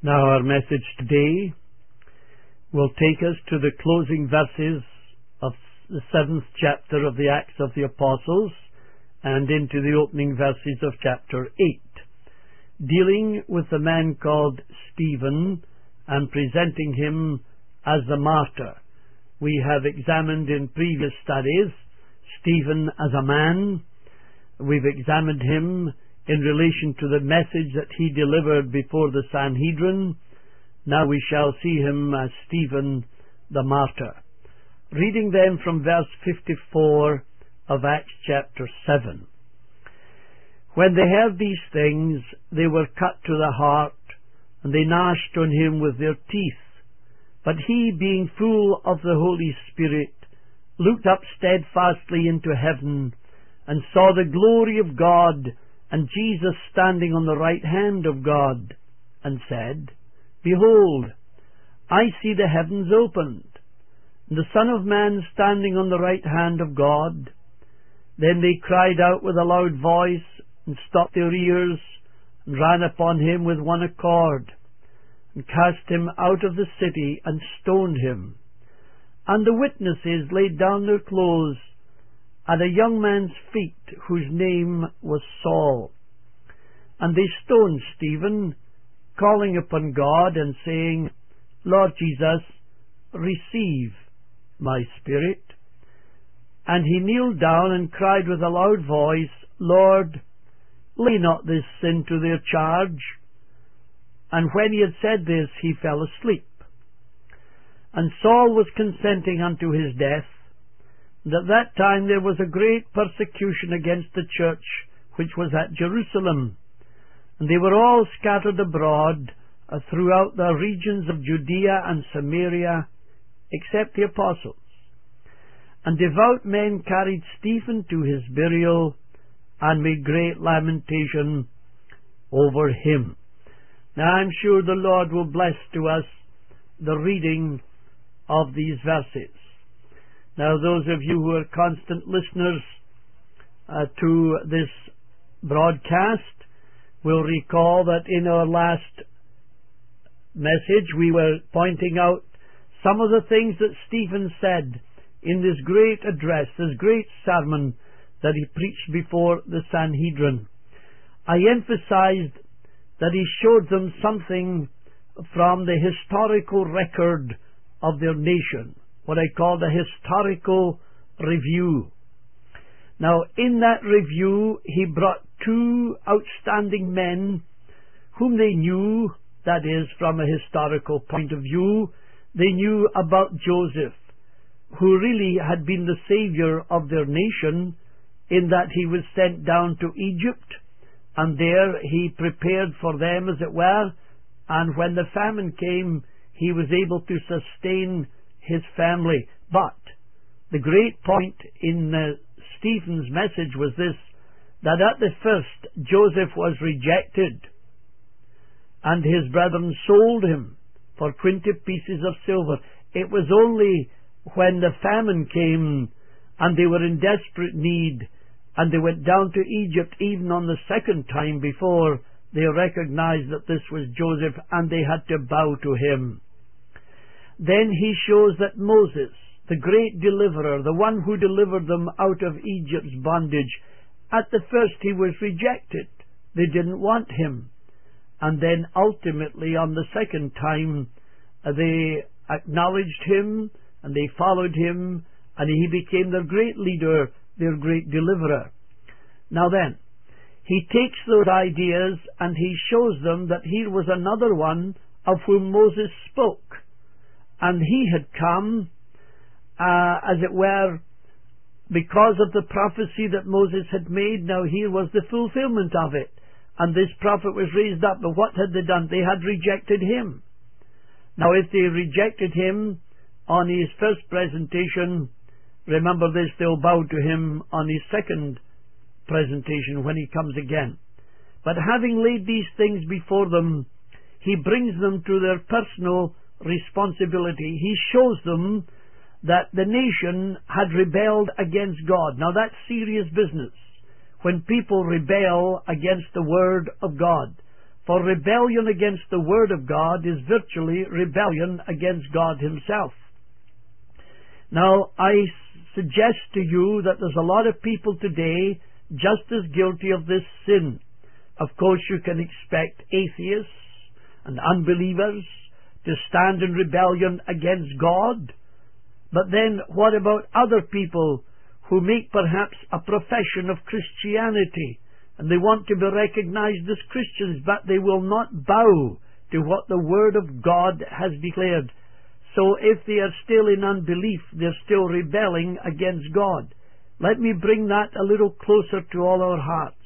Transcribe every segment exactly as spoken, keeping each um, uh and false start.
Now our message today will take us to the closing verses of the seventh chapter of the Acts of the Apostles and into the opening verses of chapter eight, dealing with the man called Stephen and presenting him as the martyr. We have examined in previous studies Stephen as a man. We've examined him in relation to the message that he delivered before the Sanhedrin. Now we shall see him as Stephen the martyr. Reading then from verse fifty-four of Acts chapter seven. When they heard these things, they were cut to the heart, and they gnashed on him with their teeth. But he, being full of the Holy Spirit, looked up steadfastly into heaven, and saw the glory of God, and Jesus standing on the right hand of God, and said, Behold, I see the heavens opened, and the Son of Man standing on the right hand of God. Then they cried out with a loud voice, and stopped their ears, and ran upon him with one accord, and cast him out of the city, and stoned him. And the witnesses laid down their clothes at a young man's feet, whose name was Saul. And they stoned Stephen, calling upon God, and saying, Lord Jesus, receive my spirit. And he kneeled down and cried with a loud voice, Lord, lay not this sin to their charge. And when he had said this, he fell asleep. And Saul was consenting unto his death. And at that time there was a great persecution against the church which was at Jerusalem. And they were all scattered abroad uh, throughout the regions of Judea and Samaria, except the apostles. And devout men carried Stephen to his burial, and made great lamentation over him. Now I'm sure the Lord will bless to us the reading of these verses. Now those of you who are constant listeners uh, to this broadcast will recall that in our last message we were pointing out some of the things that Stephen said in this great address, this great sermon that he preached before the Sanhedrin. I emphasized that he showed them something from the historical record of their nation, what I call the historical review. Now, in that review, he brought two outstanding men whom they knew, that is, from a historical point of view, they knew about Joseph, who really had been the savior of their nation, in that he was sent down to Egypt, and there he prepared for them, as it were, and when the famine came, he was able to sustain his family. But the great point in uh, Stephen's message was this, that at the first Joseph was rejected, and his brethren sold him for twenty pieces of silver. It was only when the famine came and they were in desperate need, and they went down to Egypt even on the second time before they recognized that this was Joseph, and they had to bow to him. Then he shows that Moses, the great deliverer, the one who delivered them out of Egypt's bondage, at the first he was rejected. They didn't want him. And then ultimately on the second time uh, they acknowledged him, and they followed him, and he became their great leader, their great deliverer. Now then, he takes those ideas and he shows them that here was another one of whom Moses spoke. And he had come, uh, as it were, because of the prophecy that Moses had made. Now here was the fulfillment of it. And this prophet was raised up. But what had they done? They had rejected him. Now if they rejected him on his first presentation, remember this, they'll bow to him on his second presentation when he comes again. But having laid these things before them, he brings them to their personal responsibility. He shows them that the nation had rebelled against God. Now that's serious business. When people rebel against the Word of God. For rebellion against the Word of God is virtually rebellion against God Himself. Now, I suggest to you that there's a lot of people today just as guilty of this sin. Of course, you can expect atheists and unbelievers to stand in rebellion against God. But then, what about other people who make perhaps a profession of Christianity, and they want to be recognized as Christians, but they will not bow to what the Word of God has declared? So if they are still in unbelief, they're still rebelling against God. Let me bring that a little closer to all our hearts.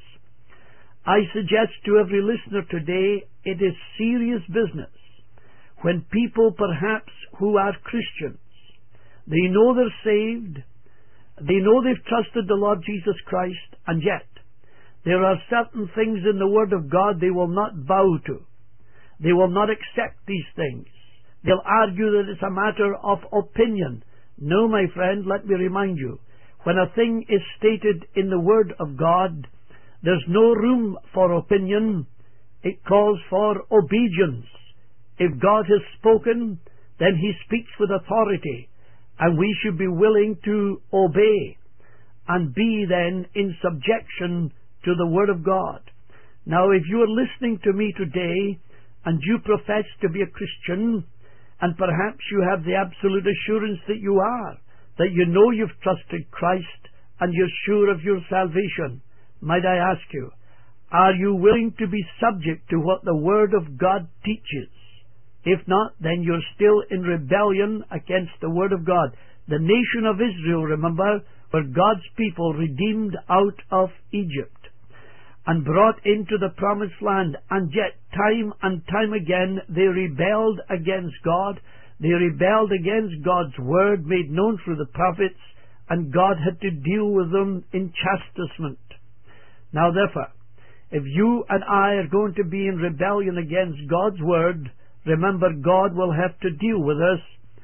I suggest to every listener today, it is serious business when people perhaps who are Christians, they know they're saved, they know they've trusted the Lord Jesus Christ, and yet there are certain things in the Word of God they will not bow to. They will not accept these things. They'll argue that it's a matter of opinion. No, my friend, let me remind you, when a thing is stated in the Word of God, there's no room for opinion. It calls for obedience. If God has spoken, then He speaks with authority, and we should be willing to obey and be then in subjection to the Word of God. Now, if you are listening to me today and you profess to be a Christian, and perhaps you have the absolute assurance that you are, that you know you've trusted Christ and you're sure of your salvation, might I ask you, are you willing to be subject to what the Word of God teaches? If not, then you're still in rebellion against the Word of God. The nation of Israel, remember, were God's people redeemed out of Egypt and brought into the promised land, and yet time and time again they rebelled against God. They rebelled against God's Word made known through the prophets, and God had to deal with them in chastisement. Now therefore, if you and I are going to be in rebellion against God's Word, remember, God will have to deal with us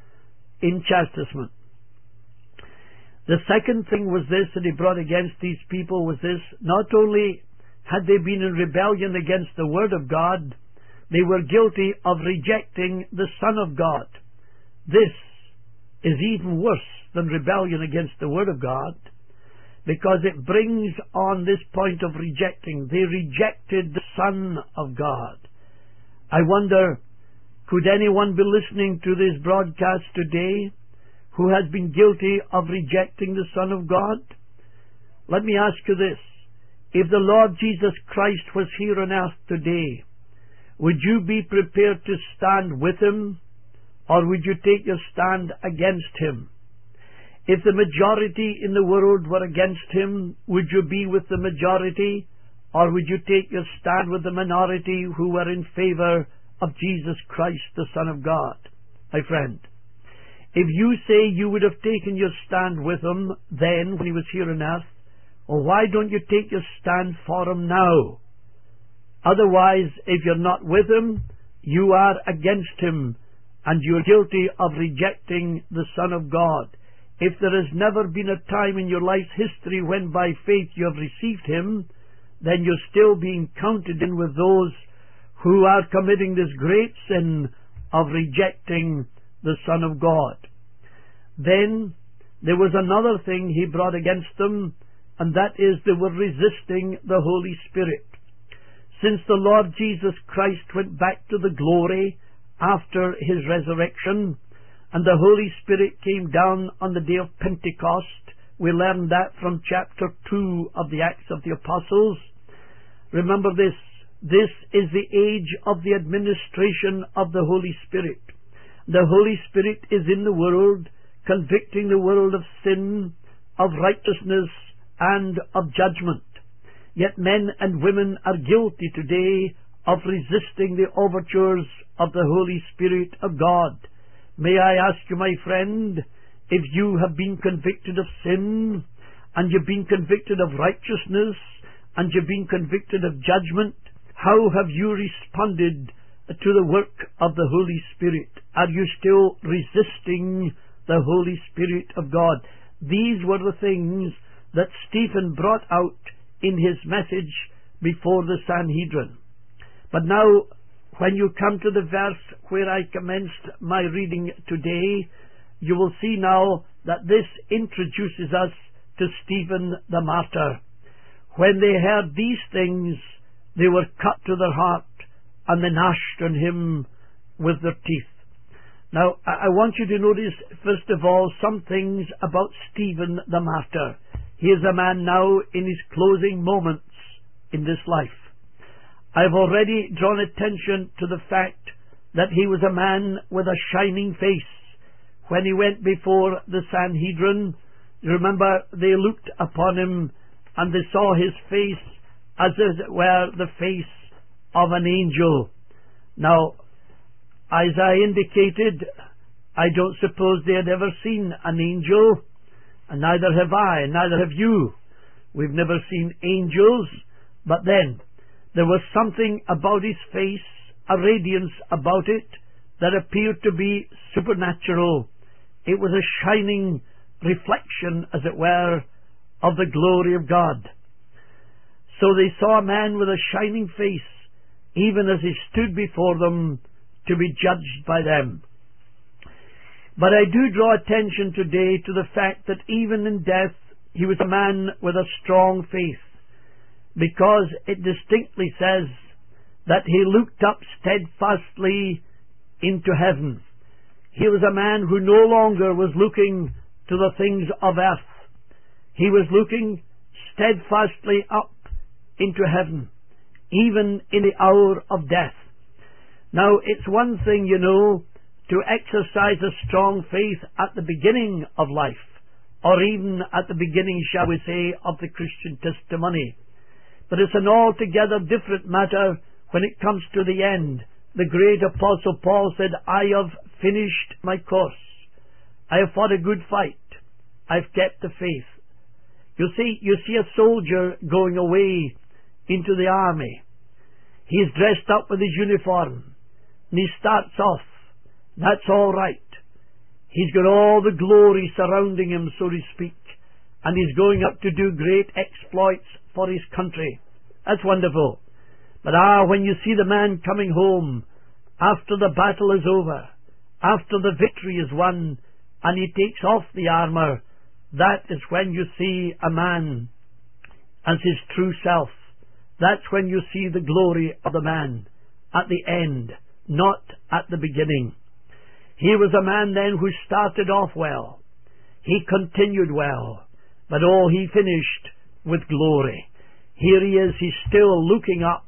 in chastisement. The second thing was this that He brought against these people was this: not only had they been in rebellion against the Word of God, they were guilty of rejecting the Son of God. This is even worse than rebellion against the Word of God, because it brings on this point of rejecting. They rejected the Son of God. I wonder, could anyone be listening to this broadcast today who has been guilty of rejecting the Son of God? Let me ask you this. If the Lord Jesus Christ was here on earth today, would you be prepared to stand with Him, or would you take your stand against Him? If the majority in the world were against Him, would you be with the majority, or would you take your stand with the minority who were in favor of Jesus Christ, the Son of God? My friend, if you say you would have taken your stand with Him then when He was here on earth, well, why don't you take your stand for Him now? Otherwise, if you're not with Him, you are against Him, and you're guilty of rejecting the Son of God. If there has never been a time in your life's history when by faith you have received Him, then you're still being counted in with those who are committing this great sin of rejecting the Son of God. Then there was another thing He brought against them, and that is they were resisting the Holy Spirit. Since the Lord Jesus Christ went back to the glory after His resurrection, and the Holy Spirit came down on the day of Pentecost, we learn that from chapter two of the Acts of the Apostles. Remember this, this is the age of the administration of the Holy Spirit. The Holy Spirit is in the world, convicting the world of sin, of righteousness, and of judgment. Yet men and women are guilty today of resisting the overtures of the Holy Spirit of God. May I ask you, my friend, if you have been convicted of sin, and you've been convicted of righteousness, and you've been convicted of judgment, how have you responded to the work of the Holy Spirit? Are you still resisting the Holy Spirit of God? These were the things that Stephen brought out in his message before the Sanhedrin. But now, when you come to the verse where I commenced my reading today, you will see now that this introduces us to Stephen the martyr. When they heard these things, they were cut to their heart, and they gnashed on him with their teeth. Now, I want you to notice, first of all, some things about Stephen the martyr. He is a man now in his closing moments in this life. I've already drawn attention to the fact that he was a man with a shining face. When he went before the Sanhedrin, you remember, they looked upon him and they saw his face as it were the face of an angel. Now, as I indicated, I don't suppose they had ever seen an angel, and neither have I, neither have you. We've never seen angels, but then there was something about his face, a radiance about it, that appeared to be supernatural. It was a shining reflection, as it were, of the glory of God. So they saw a man with a shining face, even as he stood before them to be judged by them. But I do draw attention today to the fact that even in death he was a man with a strong faith, because it distinctly says that he looked up steadfastly into heaven. He was a man who no longer was looking to the things of earth. He was looking steadfastly up into heaven, even in the hour of death. Now, it's one thing, you know, to exercise a strong faith at the beginning of life, or even at the beginning, shall we say, of the Christian testimony. But it's an altogether different matter when it comes to the end. The great Apostle Paul said, I have finished my course. I have fought a good fight. I've kept the faith. You see, you see a soldier going away into the army. He's dressed up with his uniform, and he starts off. That's all right. He's got all the glory surrounding him, so to speak, and he's going up to do great exploits for his country. That's wonderful. But ah, when you see the man coming home after the battle is over, after the victory is won, and he takes off the armour, that is when you see a man as his true self. That's when you see the glory of the man at the end, not at the beginning. He was a man then who started off well. He continued well. But oh, he finished with glory. Here he is, he's still looking up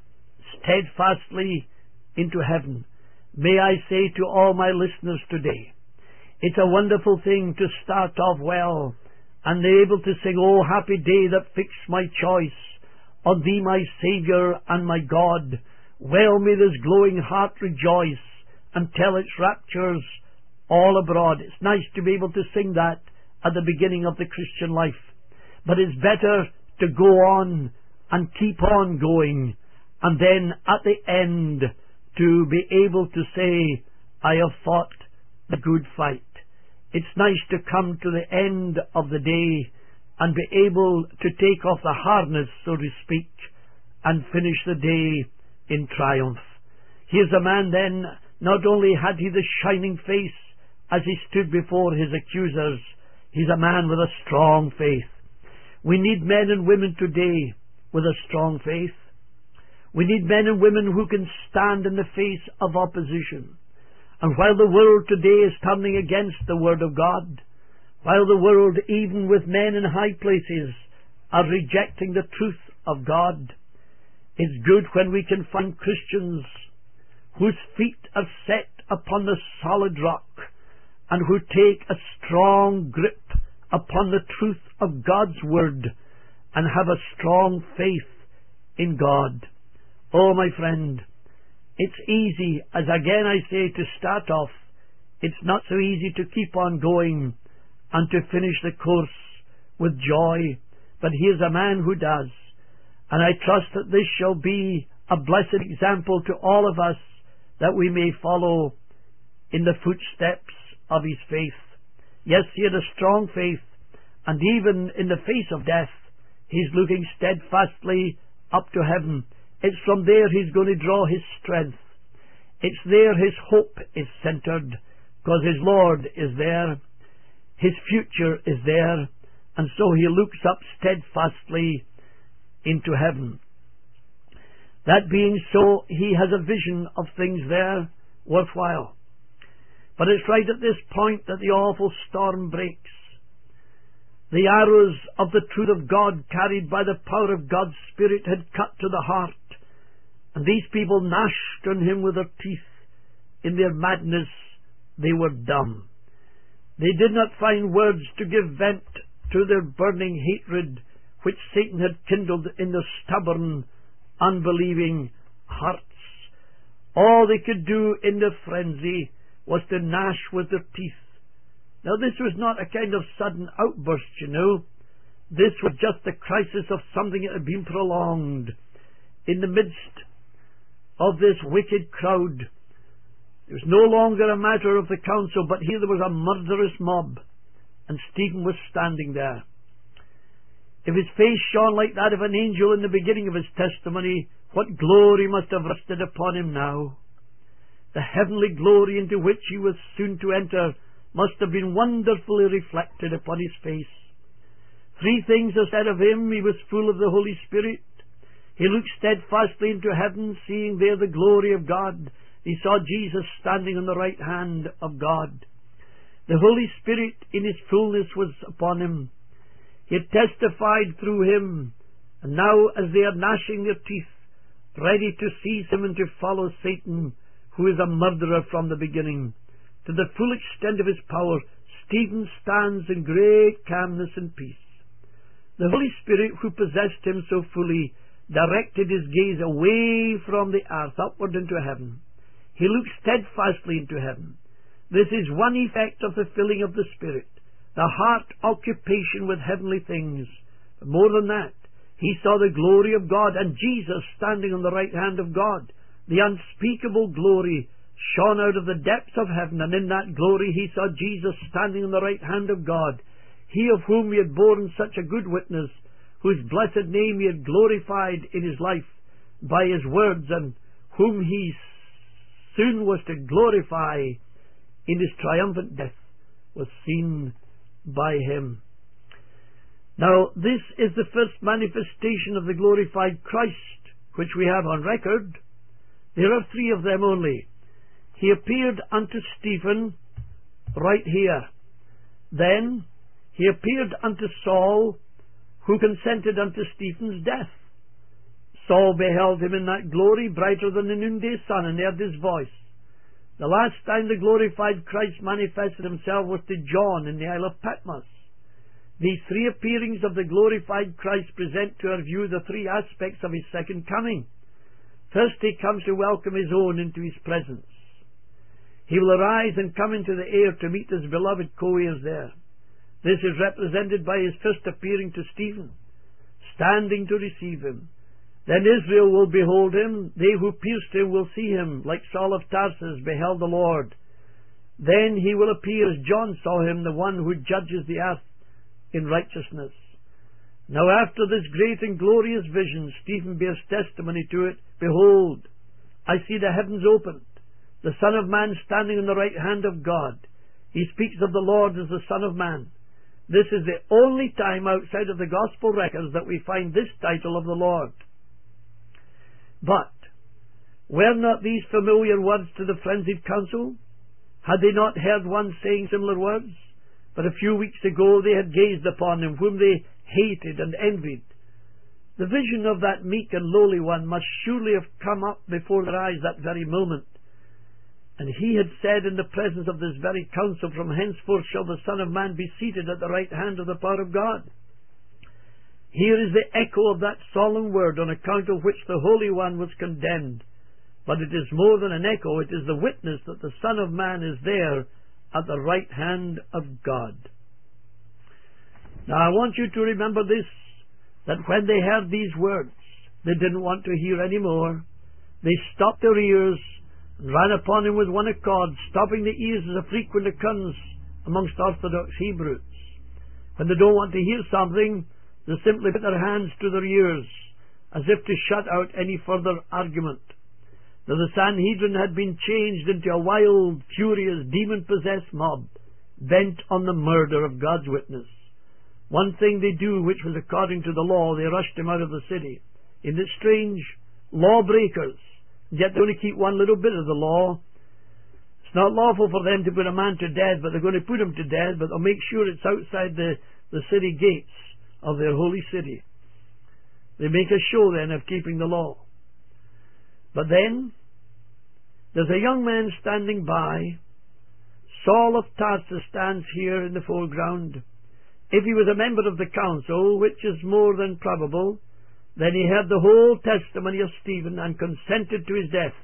steadfastly into heaven. May I say to all my listeners today, it's a wonderful thing to start off well and be able to sing, oh, happy day that fixed my choice on thee, my Saviour and my God. Well may this glowing heart rejoice and tell its raptures all abroad. It's nice to be able to sing that at the beginning of the Christian life. But it's better to go on and keep on going, and then at the end to be able to say, I have fought the good fight. It's nice to come to the end of the day and be able to take off the harness, so to speak, and finish the day in triumph. Here's a man then, not only had he the shining face as he stood before his accusers, he's a man with a strong faith. We need men and women today with a strong faith. We need men and women who can stand in the face of opposition. And while the world today is turning against the Word of God, while the world, even with men in high places, are rejecting the truth of God, it's good when we can find Christians whose feet are set upon the solid rock and who take a strong grip upon the truth of God's Word and have a strong faith in God. Oh, my friend, it's easy, as again I say, to start off. It's not so easy to keep on going and to finish the course with joy. But here's a man who does. And I trust that this shall be a blessed example to all of us, that we may follow in the footsteps of his faith. Yes, he had a strong faith, and even in the face of death, he's looking steadfastly up to heaven. It's from there he's going to draw his strength. It's there his hope is centered, because his Lord is there. His future is there. And so he looks up steadfastly into heaven. That being so, he has a vision of things there worthwhile. But it's right at this point that the awful storm breaks. The arrows of the truth of God, carried by the power of God's Spirit, had cut to the heart. And these people gnashed on him with their teeth. In their madness, they were dumb. They did not find words to give vent to their burning hatred, which Satan had kindled in their stubborn, unbelieving hearts. All they could do in their frenzy was to gnash with their teeth. Now, this was not a kind of sudden outburst, you know. This was just the crisis of something that had been prolonged. In the midst of this wicked crowd, it was no longer a matter of the council, but here there was a murderous mob, and Stephen was standing there. If his face shone like that of an angel in the beginning of his testimony, what glory must have rested upon him now! The heavenly glory into which he was soon to enter must have been wonderfully reflected upon his face. Three things are said of him. He was full of the Holy Spirit. He looked steadfastly into heaven, seeing there the glory of God. He saw Jesus standing on the right hand of God. The Holy Spirit in his fullness was upon him. He had testified through him, and now as they are gnashing their teeth, ready to seize him and to follow Satan, who is a murderer from the beginning, to the full extent of his power, Stephen stands in great calmness and peace. The Holy Spirit, who possessed him so fully, directed his gaze away from the earth upward into heaven. He looked steadfastly into heaven. This is one effect of the filling of the Spirit, the heart occupation with heavenly things. But more than that, he saw the glory of God and Jesus standing on the right hand of God. The unspeakable glory shone out of the depths of heaven, and in that glory he saw Jesus standing on the right hand of God, he of whom he had borne such a good witness, whose blessed name he had glorified in his life by his words, and whom he soon was to glorify in his triumphant death, was seen by him. Now, this is the first manifestation of the glorified Christ, which we have on record. There are three of them only. He appeared unto Stephen right here. Then he appeared unto Saul, who consented unto Stephen's death. Saul beheld him in that glory, brighter than the noonday sun, and heard his voice. The last time the glorified Christ manifested himself was to John in the Isle of Patmos. These three appearings of the glorified Christ present to our view the three aspects of his second coming. First, he comes to welcome his own into his presence. He will arise and come into the air to meet his beloved co-heirs there. This is represented by his first appearing to Stephen, standing to receive him. Then Israel will behold him. They who pierced him will see him, like Saul of Tarsus beheld the Lord. Then he will appear as John saw him, the one who judges the earth in righteousness. Now after this great and glorious vision, Stephen bears testimony to it. Behold, I see the heavens opened, the Son of Man standing on the right hand of God. He speaks of the Lord as the Son of Man. This is the only time outside of the Gospel records that we find this title of the Lord. But were not these familiar words to the frenzied council? Had they not heard one saying similar words? But a few weeks ago they had gazed upon him, whom they hated and envied. The vision of that meek and lowly one must surely have come up before their eyes that very moment. And he had said in the presence of this very council, From henceforth shall the Son of Man be seated at the right hand of the power of God. Here is the echo of that solemn word, on account of which the Holy One was condemned. But it is more than an echo, it is the witness that the Son of Man is there at the right hand of God. Now I want you to remember this, that when they heard these words, they didn't want to hear any more. They stopped their ears and ran upon him with one accord. Stopping the ears is a frequent occurrence amongst Orthodox Hebrews. When they don't want to hear something, they simply put their hands to their ears as if to shut out any further argument. Now the Sanhedrin had been changed into a wild, furious, demon-possessed mob, bent on the murder of God's witness. One thing they do, which was according to the law, they rushed him out of the city. Isn't it strange? Lawbreakers. Yet they only keep one little bit of the law. It's not lawful for them to put a man to death, but they're going to put him to death, but they'll make sure it's outside the, the city gates of their holy city. They make a show then of keeping the law. But then, there's a young man standing by. Saul of Tarsus stands here in the foreground. If he was a member of the council, which is more than probable, then he heard the whole testimony of Stephen and consented to his death.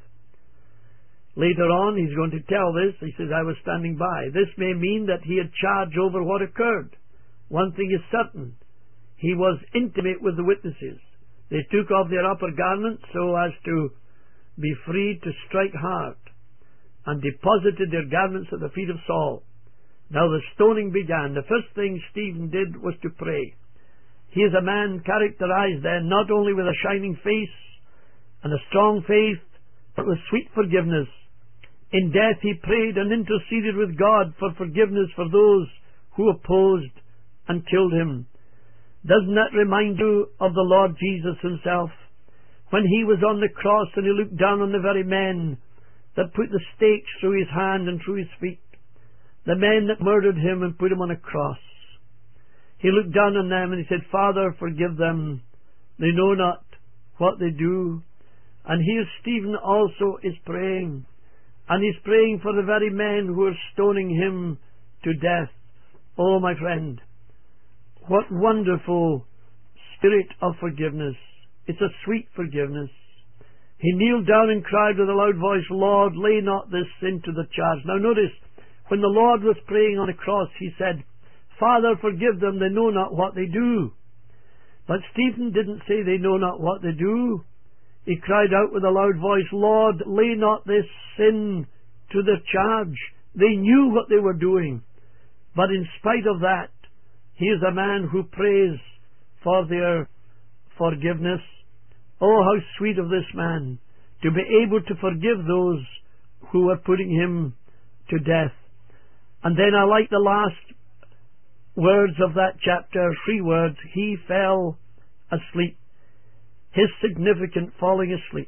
Later on, he's going to tell this. He says, I was standing by. This may mean that he had charge over what occurred. One thing is certain. He was intimate with the witnesses. They took off their upper garments so as to be free to strike hard, and deposited their garments at the feet of Saul. Now the stoning began. The first thing Stephen did was to pray. He is a man characterized then not only with a shining face and a strong faith, but with sweet forgiveness. In death he prayed and interceded with God for forgiveness for those who opposed and killed him. Doesn't that remind you of the Lord Jesus himself? When he was on the cross and he looked down on the very men that put the stakes through his hand and through his feet, the men that murdered him and put him on a cross. He looked down on them and he said, Father, forgive them. They know not what they do. And here Stephen also is praying. And he's praying for the very men who are stoning him to death. Oh, my friend, what wonderful spirit of forgiveness. It's a sweet forgiveness. He kneeled down and cried with a loud voice, Lord, lay not this sin to the charge. Now notice, when the Lord was praying on the cross, he said, Father, forgive them, they know not what they do. But Stephen didn't say they know not what they do. He cried out with a loud voice, Lord, lay not this sin to their charge. They knew what they were doing. But in spite of that, he is a man who prays for their forgiveness. Oh, how sweet of this man to be able to forgive those who were putting him to death. And then I like the last words of that chapter, three words, he fell asleep. His significant falling asleep.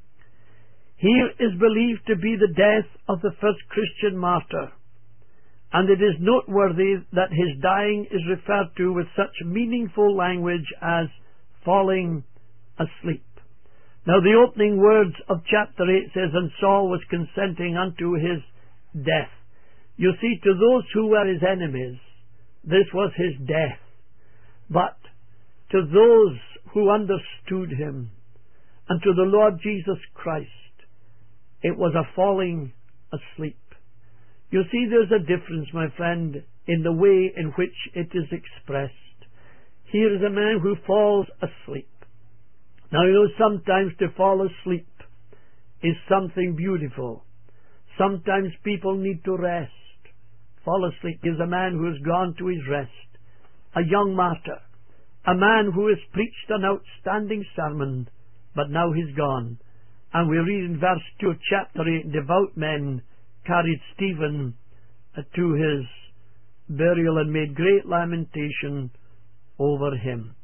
Here is believed to be the death of the first Christian martyr, and it is noteworthy that his dying is referred to with such meaningful language as falling asleep. Now the opening words of chapter eight says, and Saul was consenting unto his death. You see, to those who were his enemies, this was his death. But to those who understood him, and to the Lord Jesus Christ, it was a falling asleep. You see, there's a difference, my friend, in the way in which it is expressed. Here is a man who falls asleep. Now, you know, sometimes to fall asleep is something beautiful. Sometimes people need to rest. Fall asleep is a man who has gone to his rest. A young martyr. A man who has preached an outstanding sermon, but now he's gone. And we read in verse two of chapter eight, devout men carried Stephen to his burial and made great lamentation over him.